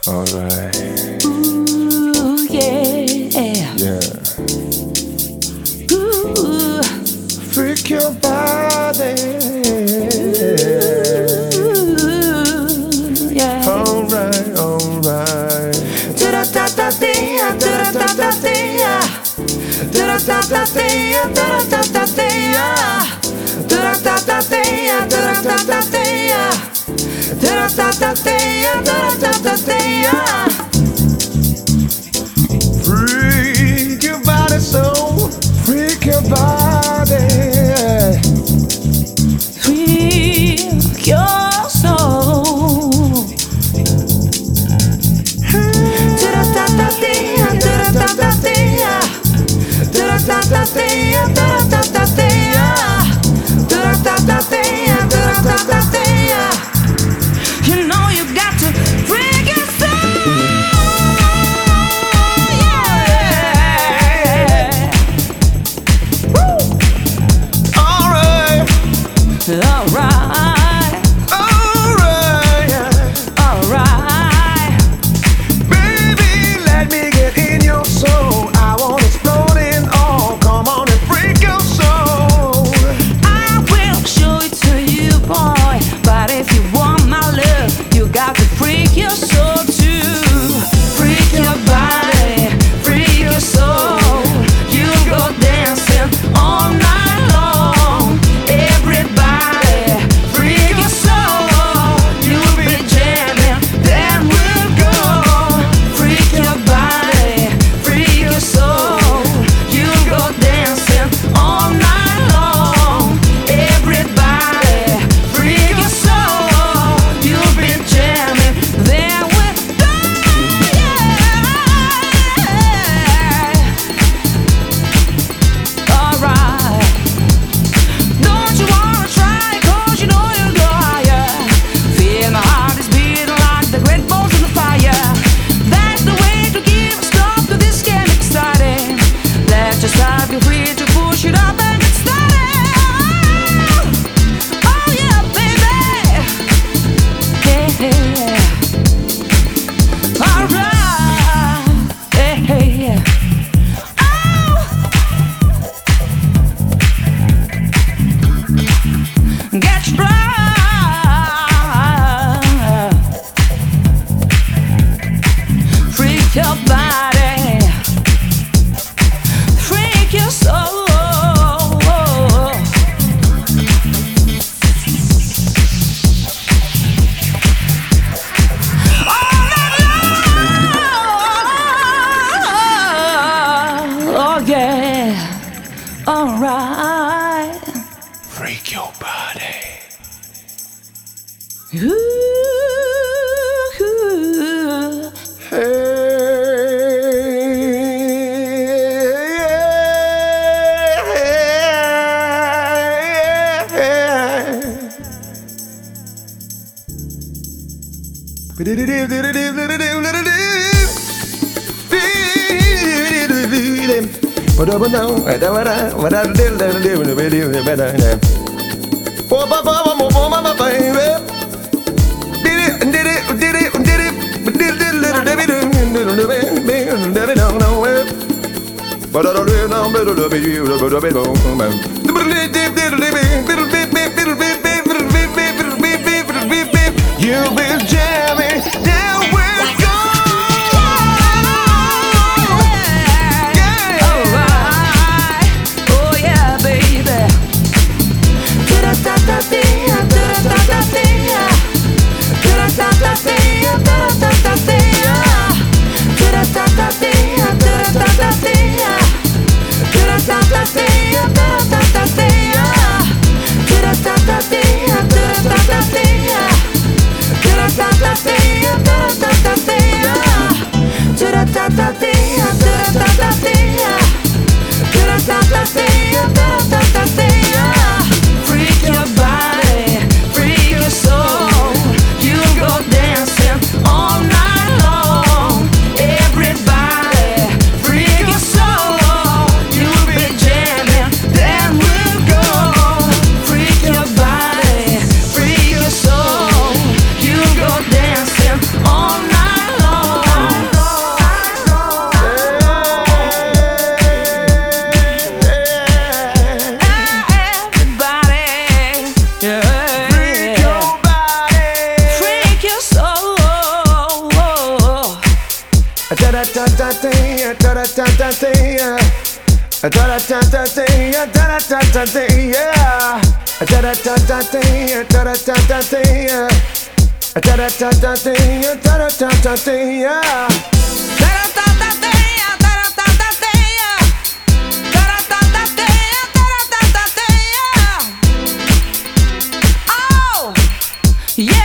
Alright. Ooh, yeah. Yeah. Ooh, Freak your body. ooh, yeah. Alright, alright. Do-da-da-da-dee-ya, do-da-da-da-dee-ya. Do-da-da-da-dee-ya, do-da-da-da-dee-ya. Do-da-da-da-dee-ya, do-da-da-da-dee-ya. Do-da-da-da-dee-ya, do-da-da-da-dee-ya. Freak your body so. Freak your body. Freak your soul. Do-da-da-da-dee-ya, do-da-da-da-dee-ya. Do-da-da-da-dee-ya, do-da-da-da-dee-ya. Do-da-da-da-dee-ya, do-da-da-da-dee-ya. You know you got to freak your soul. Yeah. Woo. Alright. Alright, Alright. alright. Baby, let me get in your soul. I wanna explode in all. Come on and freak your soul. I will show it to you, boy. But if you want my love, you got to freak your soul too. Freak your body, freak your soul. You go dancing all night long. Everybody, freak your soul. You'll be jamming, then we'll go. Freak your body, freak your soul. You go dancing all night long. Everybody, freak your soul. You'll be jamming, then we'll go. Yeah. Alright. Don't you wanna try, 'cause you know you'll go higher. Feel my heart is beating like the great balls in the fire. That's the way to give a stop to this game exciting. Let your side be free to push it up and get started. Oh yeah, baby. Yeah. Alright. Yeah. Oh. Get strong, freak your body, freak your soul. All night long. Oh yeah, all right. Freak your body. Ooh. You'll be jamming, there we go. Yeah. Alright, oh yeah, baby. Do-da-da-da-dee-ya, do-da-da-da-dee-ya. Do-da-da-da-dee-ya, do-da-da-da-dee-ya. Do-da-da-da-dee-ya, do-da-da-da-dee-ya. Do-da-da-da-dee-ya, do-da-da-da-dee-ya. Do-da-da-da-dee-ya, do-da-da-da-dee-ya. Do-da-da-da-dee-ya, do-da-da-da-dee-ya. Do-da-da-da-dee-ya, do-da-da-da-dee-ya. Do-da-da-da-dee-ya, do-da-da-da-dee-ya. Freak your body, freak your soul. You go dancing all night long. Everybody, freak your soul. You'll be jamming, then we'll go. Freak your body, freak your soul. You go dancing all night long. Yeah.